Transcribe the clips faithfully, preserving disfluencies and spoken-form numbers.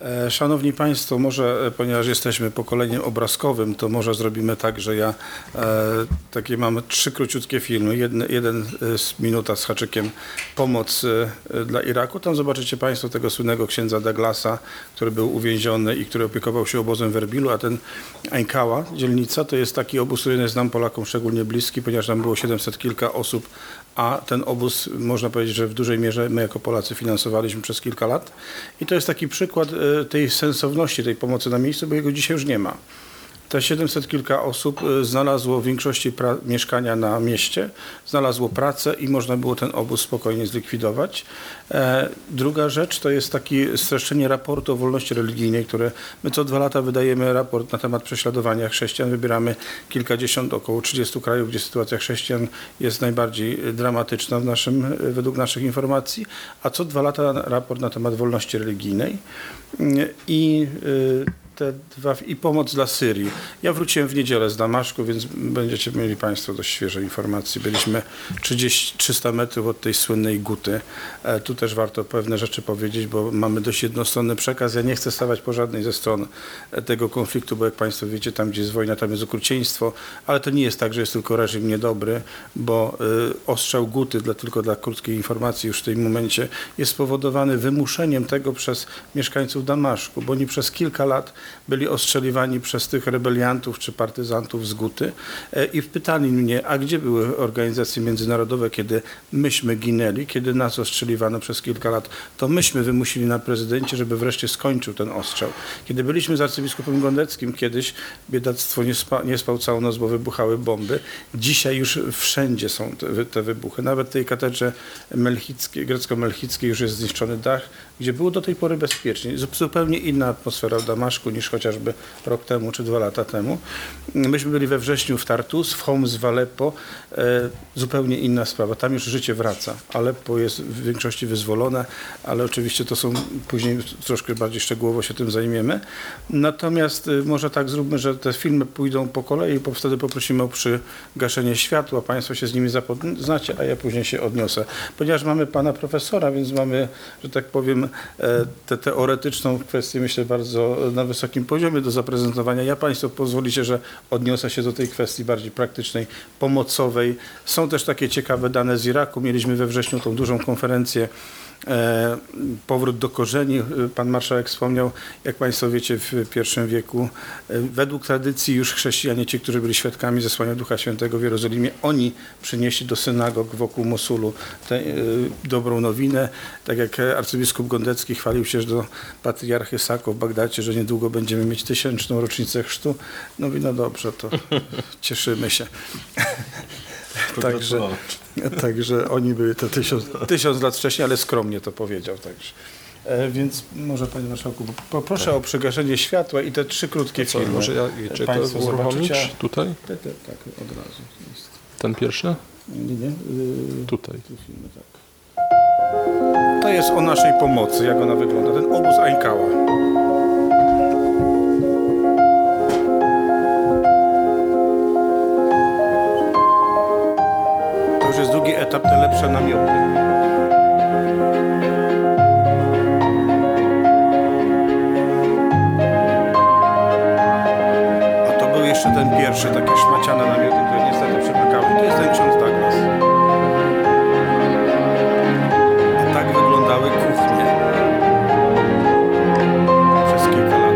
Szanowni Państwo, może, ponieważ jesteśmy pokoleniem obrazkowym, to może zrobimy tak, że ja e, takie mam trzy króciutkie filmy. Jeden, jeden z minuta z haczykiem Pomoc e, dla Iraku. Tam zobaczycie Państwo tego słynnego księdza Douglasa, który był uwięziony i który opiekował się obozem w Erbilu, a ten Ainkała, dzielnica, to jest taki obóz, który znam Polakom szczególnie bliski, ponieważ tam było siedemset kilka osób, a ten obóz, można powiedzieć, że w dużej mierze my jako Polacy finansowaliśmy przez kilka lat. I to jest taki przykład tej sensowności tej pomocy na miejscu, bo jego dzisiaj już nie ma. Te siedemset kilka osób znalazło w większości mieszkania na mieście, znalazło pracę i można było ten obóz spokojnie zlikwidować. E, druga rzecz to jest takie streszczenie raportu o wolności religijnej, które my co dwa lata wydajemy raport na temat prześladowania chrześcijan. Wybieramy kilkadziesiąt, około trzydziestu krajów, gdzie sytuacja chrześcijan jest najbardziej dramatyczna w naszym, według naszych informacji, a co dwa lata raport na temat wolności religijnej. I y, te dwa, i pomoc dla Syrii. Ja wróciłem w niedzielę z Damaszku, więc będziecie mieli Państwo dość świeże informacje. Byliśmy trzydzieści, trzysta metrów od tej słynnej Guty. E, tu też warto pewne rzeczy powiedzieć, bo mamy dość jednostronny przekaz. Ja nie chcę stawać po żadnej ze stron tego konfliktu, bo jak Państwo wiecie, tam gdzie jest wojna, tam jest okrucieństwo, ale to nie jest tak, że jest tylko reżim niedobry, bo y, ostrzał Guty, dla, tylko dla krótkiej informacji już w tym momencie, jest spowodowany wymuszeniem tego przez mieszkańców Damaszku, bo oni przez kilka lat byli ostrzeliwani przez tych rebeliantów czy partyzantów z Guty i pytali mnie, a gdzie były organizacje międzynarodowe, kiedy myśmy ginęli, kiedy nas ostrzeliwano przez kilka lat, to myśmy wymusili na prezydencie, żeby wreszcie skończył ten ostrzał. Kiedy byliśmy z arcybiskupem Gondeckim kiedyś, biedactwo nie, spa, nie spał całą noc, bo wybuchały bomby. Dzisiaj już wszędzie są te, te wybuchy. Nawet w tej katedrze melchickiej, grecko-melchickiej już jest zniszczony dach, gdzie było do tej pory bezpiecznie. Zupełnie inna atmosfera w Damaszku niż chociażby rok temu czy dwa lata temu. Myśmy byli we wrześniu w Tartus, w Homs, w Aleppo. E, zupełnie inna sprawa. Tam już życie wraca. Aleppo jest w większości wyzwolone, ale oczywiście to są, później troszkę bardziej szczegółowo się tym zajmiemy. Natomiast y, może tak zróbmy, że te filmy pójdą po kolei, bo wtedy poprosimy o przygaszenie światła. Państwo się z nimi zapoznacie, a ja później się odniosę. Ponieważ mamy pana profesora, więc mamy, że tak powiem, e, tę teoretyczną kwestię, myślę, bardzo na wysokim poziomie do zaprezentowania. Ja Państwu pozwolicie, że odniosę się do tej kwestii bardziej praktycznej, pomocowej. Są też takie ciekawe dane z Iraku. Mieliśmy we wrześniu tą dużą konferencję E, powrót do korzeni. Pan marszałek wspomniał, jak Państwo wiecie, w pierwszym wieku e, według tradycji już chrześcijanie, ci, którzy byli świadkami zesłania Ducha Świętego w Jerozolimie, oni przynieśli do synagog wokół Mosulu tę e, dobrą nowinę. Tak jak arcybiskup Gondecki chwalił się do patriarchy Sako w Bagdacie, że niedługo będziemy mieć tysięczną rocznicę chrztu. No i no dobrze, to cieszymy się. Także, także oni byli to tysiąc, tysiąc lat wcześniej, ale skromnie to powiedział. Także. E, więc może Panie Marszałku, poproszę tak o przygaszenie światła i te trzy krótkie co, filmy. Może ja czy to uruchomić tutaj? Te, te, tak, od razu. Jest. Ten pierwszy? Nie, nie. Yy, tutaj. Filmy, tak. To jest o naszej pomocy, jak ona wygląda. Ten obóz Ainkała. To jest drugi etap, te lepsze namioty. A to był jeszcze ten pierwszy, takie szmaciane namioty, które niestety przemykały. To jest ten ksiądz Douglas. A tak wyglądały kuchnie przez kilka lat.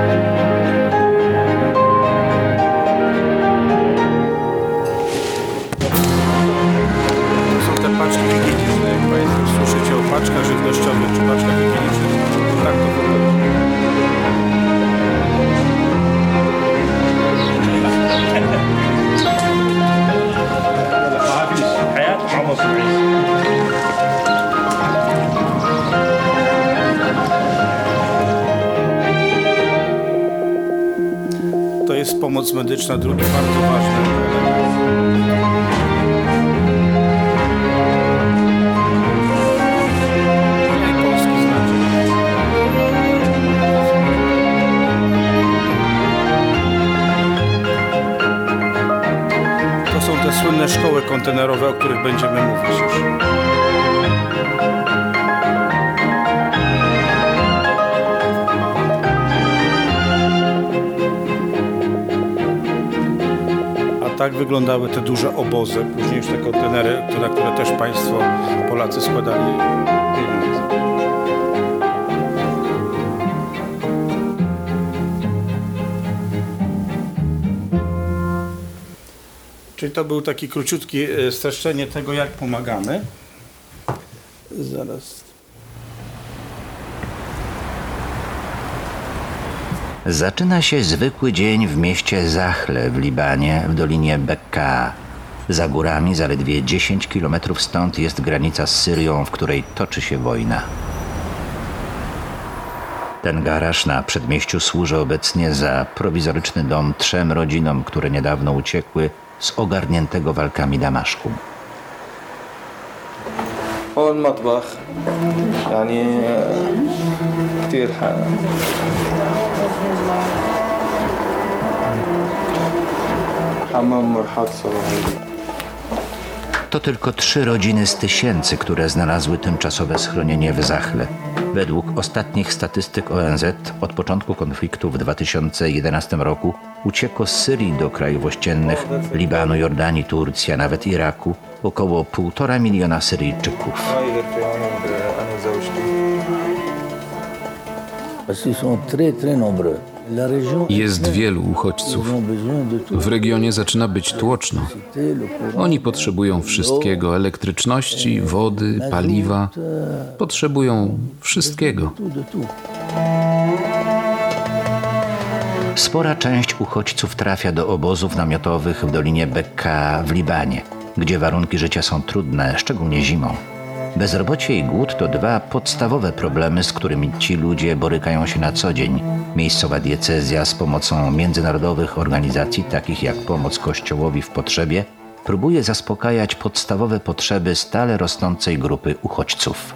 Paczki higieniczne, jak Państwo słyszycie o paczkach żywnościowych czy paczkach higienicznych, to tak to wygląda. To jest pomoc medyczna, drugi bardzo ważny. Te słynne szkoły kontenerowe, o których będziemy mówić już. tak wyglądały te duże obozy, później już te kontenery, na które też państwo Polacy składali pieniądze. Czyli to był taki króciutki e, streszczenie tego, jak pomagamy. Zaraz. Zaczyna się zwykły dzień w mieście Zachle w Libanie, w dolinie Bekka. Za górami, zaledwie dziesięć kilometrów stąd, jest granica z Syrią, w której toczy się wojna. Ten garaż na przedmieściu służy obecnie za prowizoryczny dom trzem rodzinom, które niedawno uciekły z ogarniętego walkami Damaszku. هو المطبخ يعني كتير حمام مرحاض صراحة. To tylko trzy rodziny z tysięcy, które znalazły tymczasowe schronienie w Zachle. Według ostatnich statystyk O N Z od początku konfliktu w dwa tysiące jedenastym roku uciekło z Syrii do krajów ościennych, Libanu, Jordanii, Turcji, a nawet Iraku około półtora miliona Syryjczyków. Jest wielu uchodźców. W regionie zaczyna być tłoczno. Oni potrzebują wszystkiego: elektryczności, wody, paliwa. Potrzebują wszystkiego. Spora część uchodźców trafia do obozów namiotowych w dolinie Bekka w Libanie, gdzie warunki życia są trudne, szczególnie zimą. Bezrobocie i głód to dwa podstawowe problemy, z którymi ci ludzie borykają się na co dzień. Miejscowa diecezja z pomocą międzynarodowych organizacji, takich jak Pomoc Kościołowi w Potrzebie, próbuje zaspokajać podstawowe potrzeby stale rosnącej grupy uchodźców.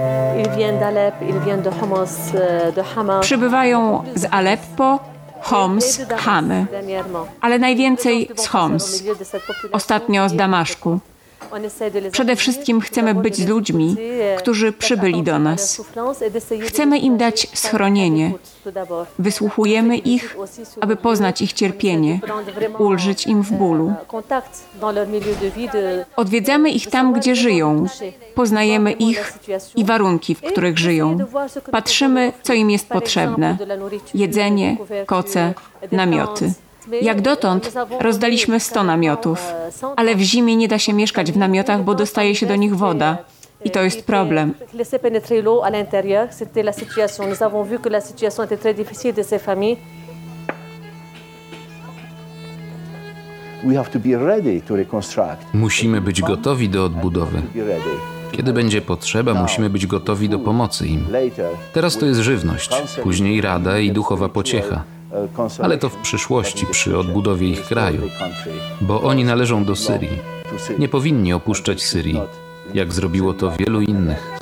Przybywają z Aleppo, Homs, Hamy, ale najwięcej z Homs, ostatnio z Damaszku. Przede wszystkim chcemy być z ludźmi, którzy przybyli do nas. Chcemy im dać schronienie. Wysłuchujemy ich, aby poznać ich cierpienie, ulżyć im w bólu. Odwiedzamy ich tam, gdzie żyją. Poznajemy ich i warunki, w których żyją. Patrzymy, co im jest potrzebne. Jedzenie, koce, namioty. Jak dotąd rozdaliśmy sto namiotów, ale w zimie nie da się mieszkać w namiotach, bo dostaje się do nich woda. I to jest problem. Musimy być gotowi do odbudowy. Kiedy będzie potrzeba, musimy być gotowi do pomocy im. Teraz to jest żywność, później rada i duchowa pociecha. Ale to w przyszłości, przy odbudowie ich kraju, bo oni należą do Syrii. Nie powinni opuszczać Syrii, jak zrobiło to wielu innych.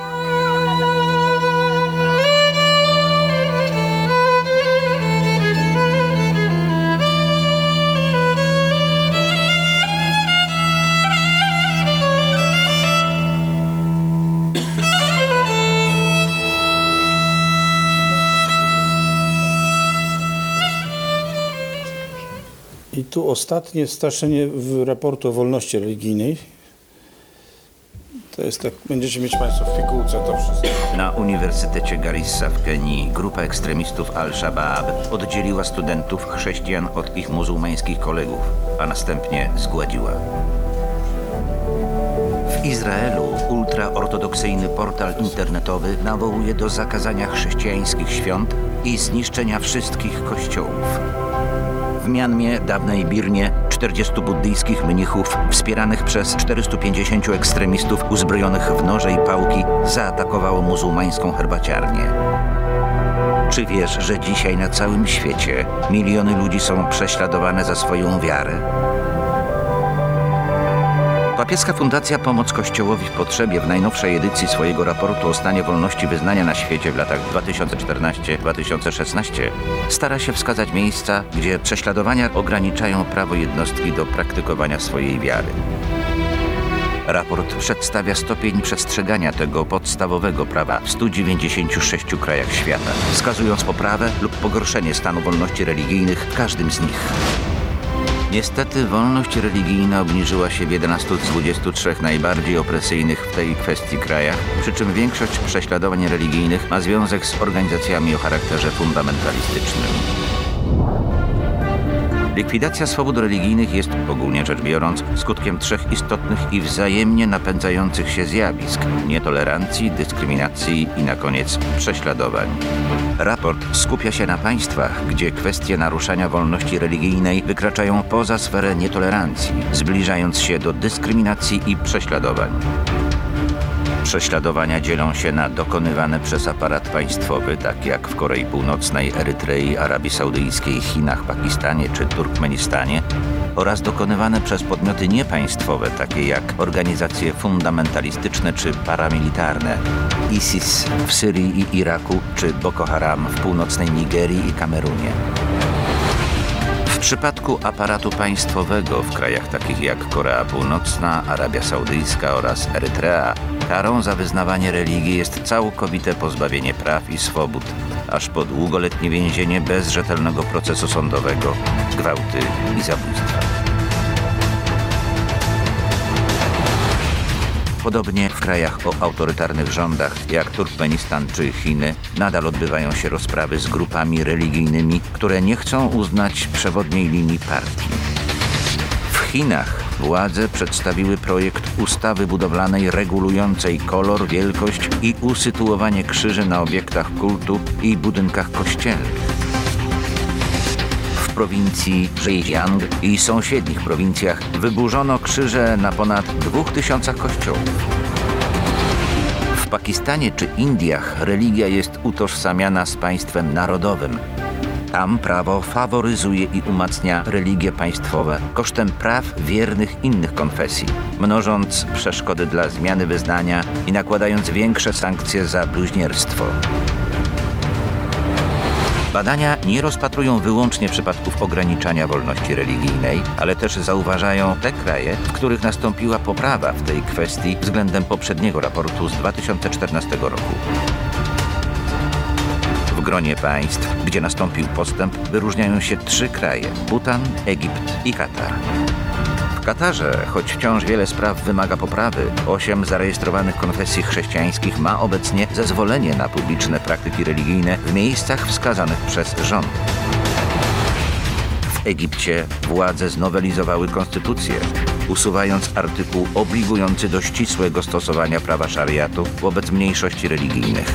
I tu ostatnie streszczenie w raportu o wolności religijnej. To jest tak, będziecie mieć Państwo w pigułce to wszystko. Na Uniwersytecie Garissa w Kenii grupa ekstremistów Al-Shabaab oddzieliła studentów chrześcijan od ich muzułmańskich kolegów, a następnie zgładziła. W Izraelu ultraortodoksyjny portal internetowy nawołuje do zakazania chrześcijańskich świąt i zniszczenia wszystkich kościołów. W Mianmie, dawnej Birmie, czterdziestu buddyjskich mnichów wspieranych przez czterystu pięćdziesięciu ekstremistów uzbrojonych w noże i pałki zaatakowało muzułmańską herbaciarnię. Czy wiesz, że dzisiaj na całym świecie miliony ludzi są prześladowane za swoją wiarę? Papieska Fundacja Pomoc Kościołowi w Potrzebie w najnowszej edycji swojego raportu o stanie wolności wyznania na świecie w latach dwa tysiące czternastym do dwa tysiące szesnastego stara się wskazać miejsca, gdzie prześladowania ograniczają prawo jednostki do praktykowania swojej wiary. Raport przedstawia stopień przestrzegania tego podstawowego prawa w stu dziewięćdziesięciu sześciu krajach świata, wskazując poprawę lub pogorszenie stanu wolności religijnych w każdym z nich. Niestety wolność religijna obniżyła się w jedenastu z dwudziestu trzech najbardziej opresyjnych w tej kwestii krajach, przy czym większość prześladowań religijnych ma związek z organizacjami o charakterze fundamentalistycznym. Likwidacja swobód religijnych jest, ogólnie rzecz biorąc, skutkiem trzech istotnych i wzajemnie napędzających się zjawisk: nietolerancji, dyskryminacji i na koniec prześladowań. Raport skupia się na państwach, gdzie kwestie naruszania wolności religijnej wykraczają poza sferę nietolerancji, zbliżając się do dyskryminacji i prześladowań. Prześladowania dzielą się na dokonywane przez aparat państwowy, tak jak w Korei Północnej, Erytrei, Arabii Saudyjskiej, Chinach, Pakistanie czy Turkmenistanie, oraz dokonywane przez podmioty niepaństwowe, takie jak organizacje fundamentalistyczne czy paramilitarne, ISIS w Syrii i Iraku czy Boko Haram w północnej Nigerii i Kamerunie. W przypadku aparatu państwowego w krajach takich jak Korea Północna, Arabia Saudyjska oraz Erytrea karą za wyznawanie religii jest całkowite pozbawienie praw i swobód, aż po długoletnie więzienie bez rzetelnego procesu sądowego, gwałty i zabójstwa. Podobnie w krajach o autorytarnych rządach, jak Turkmenistan czy Chiny, nadal odbywają się rozprawy z grupami religijnymi, które nie chcą uznać przewodniej linii partii. W Chinach władze przedstawiły projekt ustawy budowlanej regulującej kolor, wielkość i usytuowanie krzyży na obiektach kultu i budynkach kościelnych. W prowincji Zhejiang i sąsiednich prowincjach wyburzono krzyże na ponad dwóch tysiącach kościołów. W Pakistanie czy Indiach religia jest utożsamiana z państwem narodowym. Tam prawo faworyzuje i umacnia religie państwowe kosztem praw wiernych innych konfesji, mnożąc przeszkody dla zmiany wyznania i nakładając większe sankcje za bluźnierstwo. Badania nie rozpatrują wyłącznie przypadków ograniczania wolności religijnej, ale też zauważają te kraje, w których nastąpiła poprawa w tej kwestii względem poprzedniego raportu z dwa tysiące czternastego roku. W gronie państw, gdzie nastąpił postęp, wyróżniają się trzy kraje: Butan, Egipt i Katar. W Katarze, choć wciąż wiele spraw wymaga poprawy, osiem zarejestrowanych konfesji chrześcijańskich ma obecnie zezwolenie na publiczne praktyki religijne w miejscach wskazanych przez rząd. W Egipcie władze znowelizowały konstytucję, usuwając artykuł obligujący do ścisłego stosowania prawa szariatu wobec mniejszości religijnych.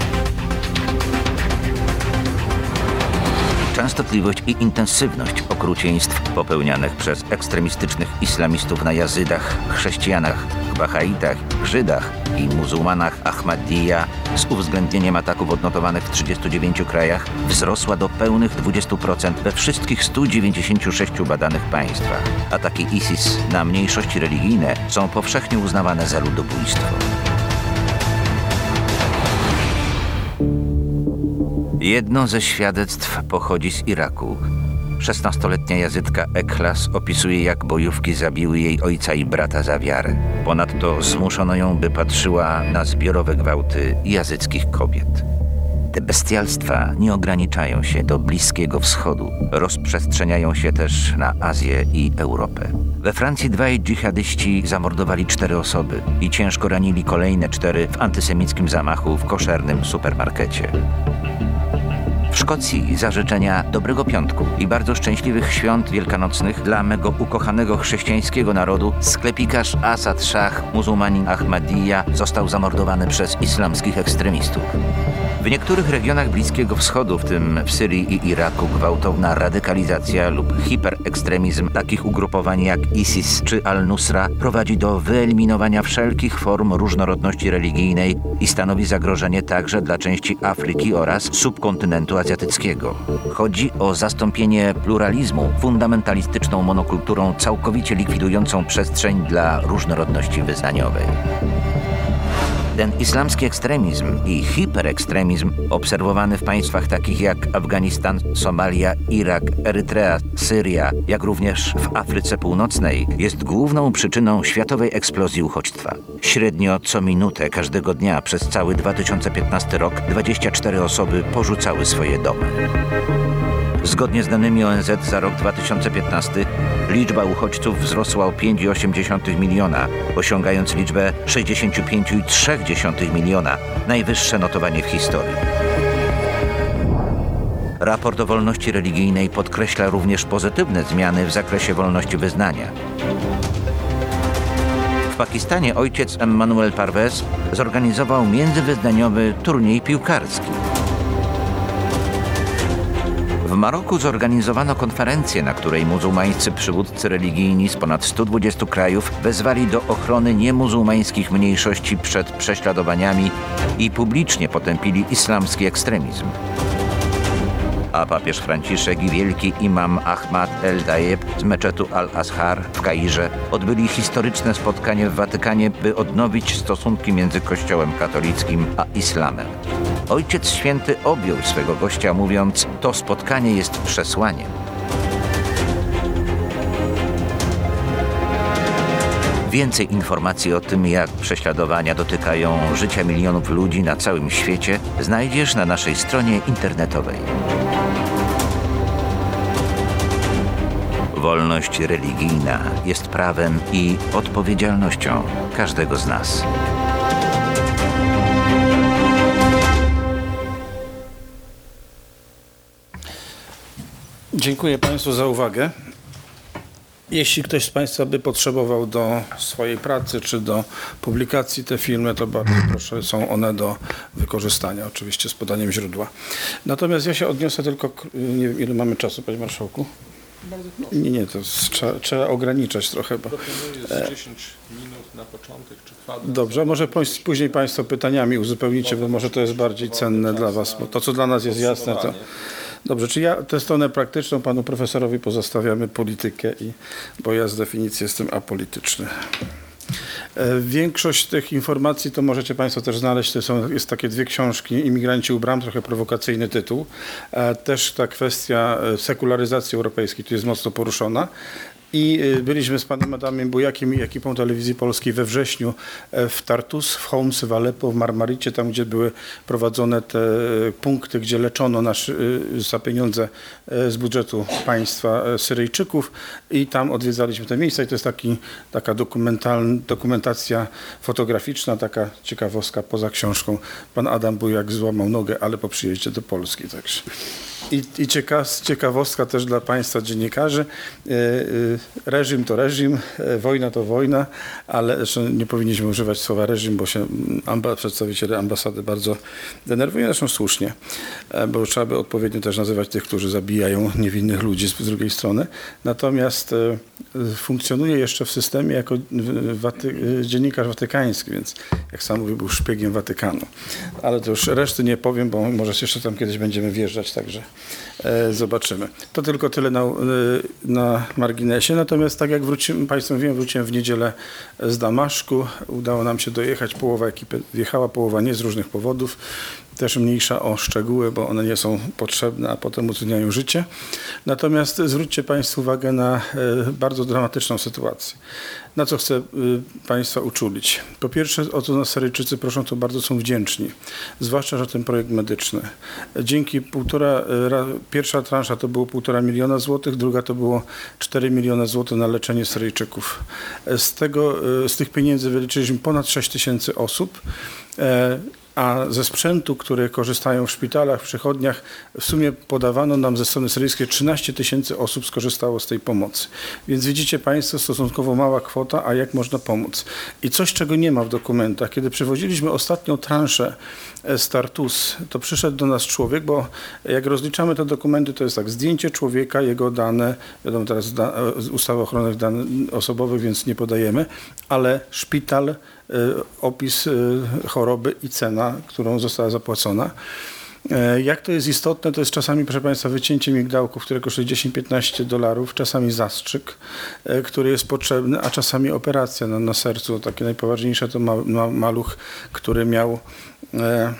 Częstotliwość i intensywność okrucieństw popełnianych przez ekstremistycznych islamistów na Jazydach, chrześcijanach, Bahaitach, Żydach i muzułmanach Ahmadiyya z uwzględnieniem ataków odnotowanych w trzydziestu dziewięciu krajach wzrosła do pełnych dwudziestu procent we wszystkich stu dziewięćdziesięciu sześciu badanych państwach. Ataki ISIS na mniejszości religijne są powszechnie uznawane za ludobójstwo. Jedno ze świadectw pochodzi z Iraku. szesnastoletnia Jazydka Eklas opisuje, jak bojówki zabiły jej ojca i brata za wiarę. Ponadto zmuszono ją, by patrzyła na zbiorowe gwałty jazyckich kobiet. Te bestialstwa nie ograniczają się do Bliskiego Wschodu. Rozprzestrzeniają się też na Azję i Europę. We Francji dwaj dżihadyści zamordowali cztery osoby i ciężko ranili kolejne cztery w antysemickim zamachu w koszernym supermarkecie. W Szkocji za życzenia dobrego piątku i bardzo szczęśliwych świąt wielkanocnych dla mego ukochanego chrześcijańskiego narodu sklepikarz Asad Shah, muzułmanin Ahmadiyya, został zamordowany przez islamskich ekstremistów. W niektórych regionach Bliskiego Wschodu, w tym w Syrii i Iraku, gwałtowna radykalizacja lub hiperekstremizm takich ugrupowań jak ISIS czy Al-Nusra prowadzi do wyeliminowania wszelkich form różnorodności religijnej i stanowi zagrożenie także dla części Afryki oraz subkontynentu azjatyckiego. Chodzi o zastąpienie pluralizmu fundamentalistyczną monokulturą całkowicie likwidującą przestrzeń dla różnorodności wyznaniowej. Ten islamski ekstremizm i hiperekstremizm obserwowany w państwach takich jak Afganistan, Somalia, Irak, Erytrea, Syria, jak również w Afryce Północnej jest główną przyczyną światowej eksplozji uchodźstwa. Średnio co minutę każdego dnia przez cały dwa tysiące piętnasty rok dwadzieścia cztery osoby porzucały swoje domy. Zgodnie z danymi O N Z za rok dwa tysiące piętnasty liczba uchodźców wzrosła o pięć przecinek osiem miliona, osiągając liczbę sześćdziesiąt pięć przecinek trzy miliona, najwyższe notowanie w historii. Raport o wolności religijnej podkreśla również pozytywne zmiany w zakresie wolności wyznania. W Pakistanie ojciec Emmanuel Parvez zorganizował międzywyznaniowy turniej piłkarski. W Maroku zorganizowano konferencję, na której muzułmańscy przywódcy religijni z ponad stu dwudziestu krajów wezwali do ochrony niemuzułmańskich mniejszości przed prześladowaniami i publicznie potępili islamski ekstremizm. A papież Franciszek i wielki imam Ahmad el-Dajeb z meczetu Al-Azhar w Kairze odbyli historyczne spotkanie w Watykanie, by odnowić stosunki między Kościołem katolickim a islamem. Ojciec Święty objął swego gościa, mówiąc: to spotkanie jest przesłaniem. Więcej informacji o tym, jak prześladowania dotykają życia milionów ludzi na całym świecie, znajdziesz na naszej stronie internetowej. Wolność religijna jest prawem i odpowiedzialnością każdego z nas. Dziękuję Państwu za uwagę. Jeśli ktoś z Państwa by potrzebował do swojej pracy czy do publikacji te filmy, to bardzo proszę, są one do wykorzystania, oczywiście z podaniem źródła. Natomiast ja się odniosę tylko, nie wiem ile mamy czasu, Panie Marszałku? Nie, nie, to jest, trzeba, trzeba ograniczać trochę. Bo, Proponuję z dziesięć minut na początek czy kwadrat. dobrze, może poś- później Państwo pytaniami uzupełnicie, bo może to jest bardziej cenne dla Was, bo to co dla nas jest jasne, to... Dobrze, czy ja tę stronę praktyczną panu profesorowi pozostawiamy politykę, i, bo ja z definicji jestem apolityczny. E, Większość tych informacji to możecie Państwo też znaleźć, to są, jest takie dwie książki, Imigranci u bram, trochę prowokacyjny tytuł. E, Też ta kwestia e, sekularyzacji europejskiej tu jest mocno poruszona. I y, byliśmy z panem Adamem Bujakiem i ekipą Telewizji Polskiej we wrześniu e, w Tartus, w Homs, w Aleppo, w Marmaricie, tam gdzie były prowadzone te e, punkty, gdzie leczono nasz, y, za pieniądze e, z budżetu państwa e, Syryjczyków, i tam odwiedzaliśmy te miejsca i to jest taki, taka dokumentalna, dokumentacja fotograficzna, taka ciekawostka poza książką. Pan Adam Bujak złamał nogę, ale po przyjeździe do Polski, także. I, i ciekaw, ciekawostka też dla Państwa dziennikarzy. E, e, reżim to reżim, e, wojna to wojna, ale zresztą nie powinniśmy używać słowa reżim, bo się amba, przedstawiciele ambasady bardzo denerwują, zresztą słusznie, e, bo trzeba by odpowiednio też nazywać tych, którzy zabijają niewinnych ludzi z, z drugiej strony. Natomiast e, funkcjonuje jeszcze w systemie jako waty, e, dziennikarz watykański, więc jak sam mówił, był szpiegiem Watykanu. Ale to już reszty nie powiem, bo może jeszcze tam kiedyś będziemy wjeżdżać, także e, zobaczymy. To tylko tyle na, na marginesie. Natomiast tak jak wrócimy, Państwu mówiłem, wróciłem w niedzielę z Damaszku. Udało nam się dojechać, połowa ekipy wjechała, połowa nie z różnych powodów. Też mniejsza o szczegóły, bo one nie są potrzebne, a potem utrudniają życie. Natomiast zwróćcie Państwo uwagę na e, bardzo dramatyczną sytuację. Na co chcę y, Państwa uczulić? Po pierwsze, o co nas Syryjczycy proszą, to bardzo są wdzięczni. Zwłaszcza, że ten projekt medyczny. Dzięki półtora, y, ra, pierwsza transza to było półtora miliona złotych, druga to było cztery miliony złotych na leczenie Syryjczyków. Z tego, y, z tych pieniędzy wyleczyliśmy ponad sześć tysięcy osób. E, a ze sprzętu, który korzystają w szpitalach, w przychodniach, w sumie podawano nam ze strony syryjskiej trzynaście tysięcy osób skorzystało z tej pomocy. Więc widzicie Państwo, stosunkowo mała kwota, a jak można pomóc. I coś, czego nie ma w dokumentach. Kiedy przywoziliśmy ostatnią transzę z Tartus, to przyszedł do nas człowiek, bo jak rozliczamy te dokumenty, to jest tak, zdjęcie człowieka, jego dane, wiadomo teraz da, ustawa o ochronie danych osobowych, więc nie podajemy, ale szpital, opis choroby i cena, którą została zapłacona. Jak to jest istotne, to jest czasami, proszę Państwa, wycięcie migdałków, które kosztuje dziesięć piętnaście dolarów, czasami zastrzyk, który jest potrzebny, a czasami operacja na, na sercu. Takie najpoważniejsze to ma, ma, maluch, który miał e,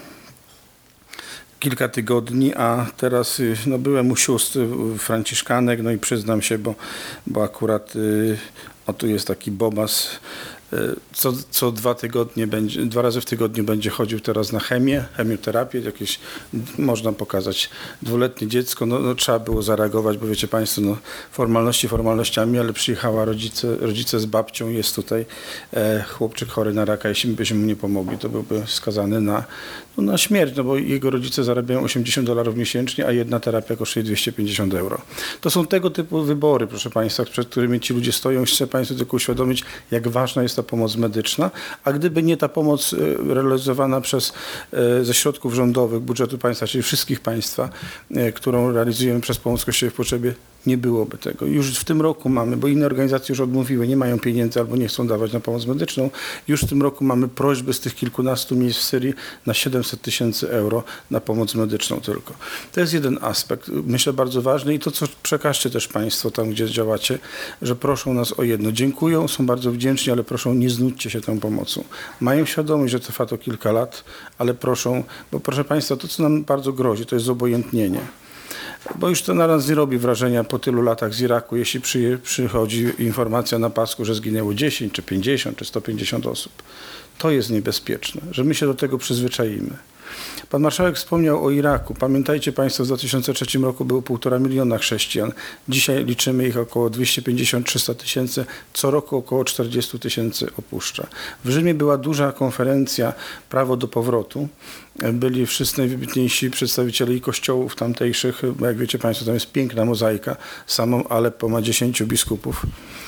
kilka tygodni, a teraz no, byłem u sióstr franciszkanek, no i przyznam się, bo, bo akurat y, o tu jest taki bobas, Co, co dwa tygodnie będzie, dwa razy w tygodniu będzie chodził teraz na chemię, chemioterapię, jakieś można pokazać dwuletnie dziecko, no, no trzeba było zareagować, bo wiecie Państwo, no formalności formalnościami, ale przyjechała rodzice, rodzice z babcią, jest tutaj e, chłopczyk chory na raka, jeśli byśmy mu nie pomogli, to byłby skazany na, no, na śmierć, no bo jego rodzice zarabiają osiemdziesiąt dolarów miesięcznie, a jedna terapia kosztuje dwieście pięćdziesiąt euro. To są tego typu wybory, proszę Państwa, przed którymi ci ludzie stoją. Chcę Państwu tylko uświadomić, jak ważna jest ta pomoc medyczna, a gdyby nie ta pomoc realizowana przez, ze środków rządowych, budżetu państwa, czyli wszystkich państwa, którą realizujemy przez pomoc Kościołowi w potrzebie, nie byłoby tego. Już w tym roku mamy, bo inne organizacje już odmówiły, nie mają pieniędzy albo nie chcą dawać na pomoc medyczną. Już w tym roku mamy prośby z tych kilkunastu miejsc w Syrii na siedemset tysięcy euro na pomoc medyczną tylko. To jest jeden aspekt, myślę bardzo ważny i to, co przekażcie też Państwo tam, gdzie działacie, że proszą nas o jedno. Dziękują, są bardzo wdzięczni, ale proszą, nie znudźcie się tą pomocą. Mają świadomość, że trwa to kilka lat, ale proszą, bo proszę Państwa, to, co nam bardzo grozi, to jest zobojętnienie. Bo już to na nas nie robi wrażenia po tylu latach z Iraku, jeśli przy, przychodzi informacja na pasku, że zginęło dziesięć, czy pięćdziesiąt, czy sto pięćdziesiąt osób. To jest niebezpieczne, że my się do tego przyzwyczaimy. Pan marszałek wspomniał o Iraku. Pamiętajcie Państwo, w dwa tysiące trzecim roku było półtora miliona chrześcijan. Dzisiaj liczymy ich około dwieście pięćdziesiąt do trzystu tysięcy. Co roku około czterdzieści tysięcy opuszcza. W Rzymie była duża konferencja Prawo do powrotu. Byli wszyscy najwybitniejsi przedstawiciele i kościołów tamtejszych. Jak wiecie Państwo, tam jest piękna mozaika. Samą Aleppo ma dziesięciu biskupów.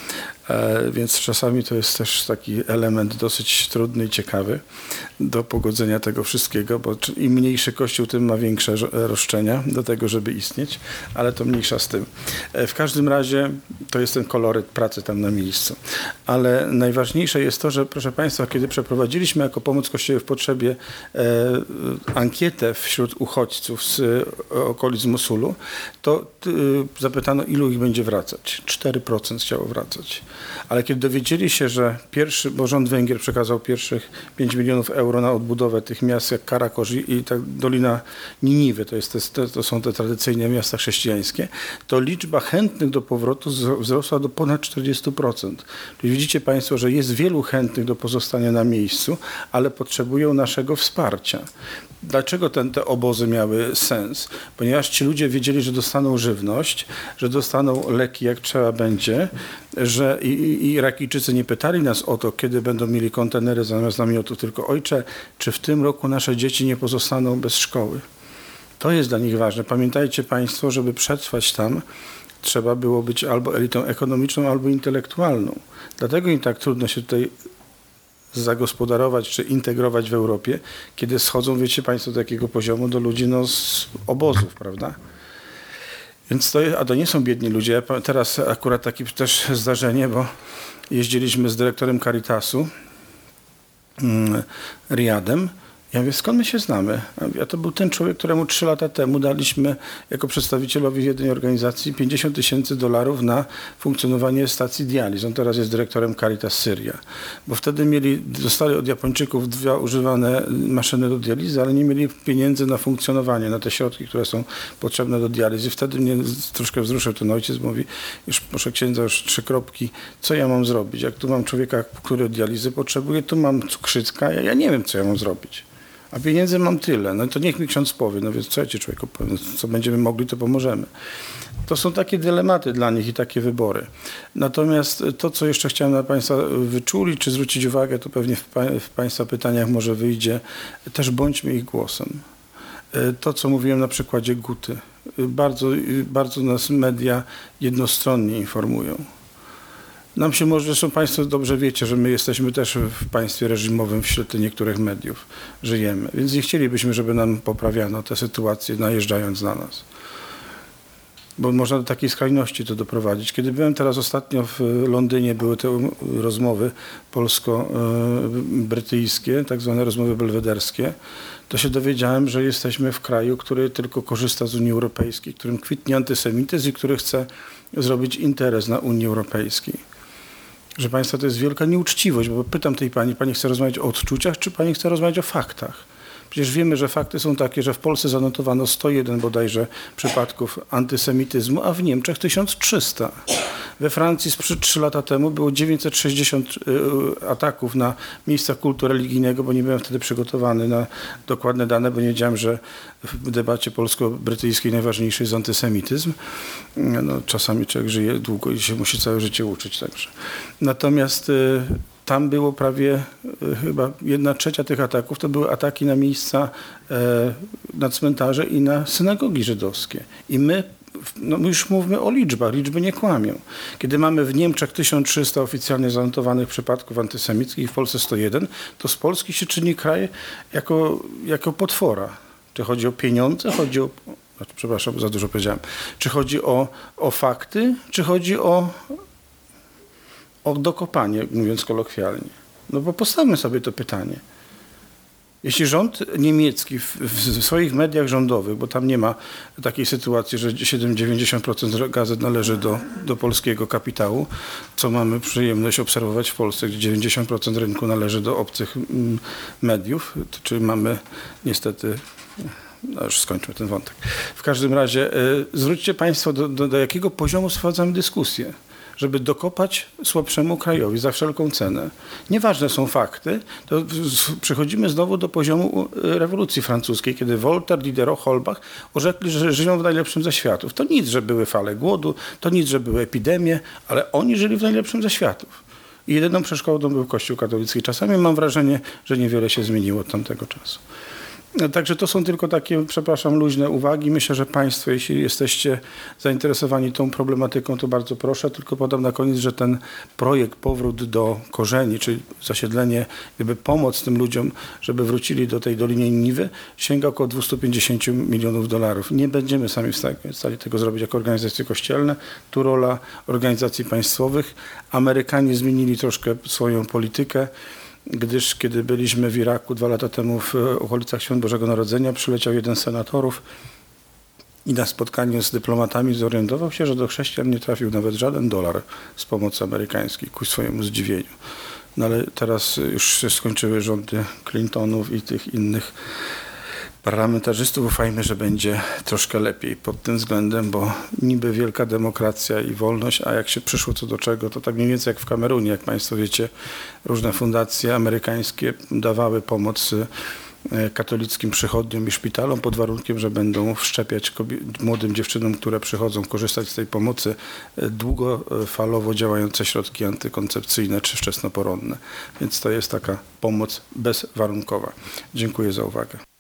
E, więc czasami to jest też taki element dosyć trudny i ciekawy do pogodzenia tego wszystkiego, bo im mniejszy kościół, tym ma większe roszczenia do tego, żeby istnieć, ale to mniejsza z tym. E, w każdym razie to jest ten koloryt pracy tam na miejscu. Ale najważniejsze jest to, że proszę Państwa, kiedy przeprowadziliśmy jako Pomoc Kościołowi w Potrzebie e, ankietę wśród uchodźców z e, okolic Mosulu, to e, zapytano, ilu ich będzie wracać. cztery procent chciało wracać. Ale kiedy dowiedzieli się, że pierwszy, bo rząd Węgier przekazał pierwszych pięć milionów euro na odbudowę tych miast jak Karakosz i, i ta Dolina Niniwy, to, jest te, to są te tradycyjne miasta chrześcijańskie, to liczba chętnych do powrotu wzrosła do ponad czterdzieści procent. Czyli widzicie Państwo, że jest wielu chętnych do pozostania na miejscu, ale potrzebują naszego wsparcia. Dlaczego ten, te obozy miały sens? Ponieważ ci ludzie wiedzieli, że dostaną żywność, że dostaną leki jak trzeba będzie, że i, i Irakijczycy nie pytali nas o to, kiedy będą mieli kontenery zamiast namiotów, tylko ojcze, czy w tym roku nasze dzieci nie pozostaną bez szkoły? To jest dla nich ważne. Pamiętajcie Państwo, żeby przetrwać tam, trzeba było być albo elitą ekonomiczną, albo intelektualną. Dlatego im tak trudno się tutaj zagospodarować czy integrować w Europie, kiedy schodzą, wiecie Państwo, do takiego poziomu do ludzi no, z obozów, prawda? Więc to, a to nie są biedni ludzie. Ja teraz akurat takie też zdarzenie, bo jeździliśmy z dyrektorem Caritasu, mm, Riyadem. Ja mówię, skąd my się znamy? A to był ten człowiek, któremu trzy lata temu daliśmy jako przedstawicielowi jednej organizacji pięćdziesiąt tysięcy dolarów na funkcjonowanie stacji dializ. On teraz jest dyrektorem Caritas Syria. Bo wtedy mieli, dostali od Japończyków dwie używane maszyny do dializy, ale nie mieli pieniędzy na funkcjonowanie, na te środki, które są potrzebne do dializy. Wtedy mnie troszkę wzruszył ten ojciec, mówi, już proszę księdza, już trzy kropki, co ja mam zrobić? Jak tu mam człowieka, który dializy potrzebuje, tu mam cukrzycka, ja, ja nie wiem, co ja mam zrobić. A pieniędzy mam tyle, no to niech mi ksiądz powie, no więc co ja ci człowieku powiem, co będziemy mogli, to pomożemy. To są takie dylematy dla nich i takie wybory. Natomiast to, co jeszcze chciałem na Państwa wyczulić, czy zwrócić uwagę, to pewnie w, pa w Państwa pytaniach może wyjdzie, też bądźmy ich głosem. To, co mówiłem na przykładzie Guty, bardzo, bardzo nas media jednostronnie informują. Nam się może, zresztą Państwo dobrze wiecie, że my jesteśmy też w państwie reżimowym w świetle niektórych mediów, żyjemy, więc nie chcielibyśmy, żeby nam poprawiano tę sytuację, najeżdżając na nas. Bo można do takiej skrajności to doprowadzić. Kiedy byłem teraz ostatnio w Londynie, były te rozmowy polsko-brytyjskie, tak zwane rozmowy belwederskie, to się dowiedziałem, że jesteśmy w kraju, który tylko korzysta z Unii Europejskiej, którym kwitnie antysemityzm i który chce zrobić interes na Unii Europejskiej. Że Państwa, to jest wielka nieuczciwość, bo pytam tej pani, pani chce rozmawiać o odczuciach, czy pani chce rozmawiać o faktach? Przecież wiemy, że fakty są takie, że w Polsce zanotowano sto jeden bodajże przypadków antysemityzmu, a w Niemczech tysiąc trzysta. We Francji sprzed trzy lata temu było dziewięćset sześćdziesiąt y, ataków na miejsca kultu religijnego, bo nie byłem wtedy przygotowany na dokładne dane, bo nie wiedziałem, że w debacie polsko-brytyjskiej najważniejszy jest antysemityzm. No, czasami człowiek żyje długo i się musi całe życie uczyć także. Natomiast y, tam było prawie y, chyba jedna trzecia tych ataków, to były ataki na miejsca y, na cmentarze i na synagogi żydowskie. I my No my już mówmy o liczbach, liczby nie kłamią. Kiedy mamy w Niemczech tysiąc trzysta oficjalnie zanotowanych przypadków antysemickich, w Polsce sto jeden, to z Polski się czyni kraj jako, jako potwora. Czy chodzi o pieniądze, chodzi o, znaczy, przepraszam, za dużo powiedziałem, czy chodzi o, o fakty, czy chodzi o, o dokopanie, mówiąc kolokwialnie. No bo postawmy sobie to pytanie. Jeśli rząd niemiecki w, w swoich mediach rządowych, bo tam nie ma takiej sytuacji, że dziewięćdziesiąt procent gazet należy do, do polskiego kapitału, co mamy przyjemność obserwować w Polsce, gdzie dziewięćdziesiąt procent rynku należy do obcych mm, mediów, czyli mamy niestety... No już skończmy ten wątek. W każdym razie y, zwróćcie Państwo, do, do, do jakiego poziomu sprowadzamy dyskusję, żeby dokopać słabszemu krajowi za wszelką cenę. Nieważne są fakty, to przechodzimy znowu do poziomu rewolucji francuskiej, kiedy Voltaire, Diderot, Holbach orzekli, że żyją w najlepszym ze światów. To nic, że były fale głodu, to nic, że były epidemie, ale oni żyli w najlepszym ze światów. I jedyną przeszkodą był Kościół katolicki. Czasami mam wrażenie, że niewiele się zmieniło od tamtego czasu. Także to są tylko takie, przepraszam, luźne uwagi. Myślę, że Państwo, jeśli jesteście zainteresowani tą problematyką, to bardzo proszę. Tylko podam na koniec, że ten projekt Powrót do korzeni, czyli zasiedlenie, jakby pomoc tym ludziom, żeby wrócili do tej Doliny Niwy, sięga około dwieście pięćdziesiąt milionów dolarów. Nie będziemy sami w stanie tego zrobić jako organizacje kościelne. Tu rola organizacji państwowych. Amerykanie zmienili troszkę swoją politykę, gdyż kiedy byliśmy w Iraku dwa lata temu w okolicach Świąt Bożego Narodzenia, przyleciał jeden z senatorów i na spotkaniu z dyplomatami zorientował się, że do chrześcijan nie trafił nawet żaden dolar z pomocy amerykańskiej, ku swojemu zdziwieniu. No ale teraz już się skończyły rządy Clintonów i tych innych parlamentarzystów. Ufajmy, że będzie troszkę lepiej pod tym względem, bo niby wielka demokracja i wolność, a jak się przyszło co do czego, to tak mniej więcej jak w Kamerunie, jak Państwo wiecie, różne fundacje amerykańskie dawały pomoc katolickim przychodniom i szpitalom pod warunkiem, że będą wszczepiać młodym dziewczynom, które przychodzą korzystać z tej pomocy, długofalowo działające środki antykoncepcyjne czy wczesnoporonne. Więc to jest taka pomoc bezwarunkowa. Dziękuję za uwagę.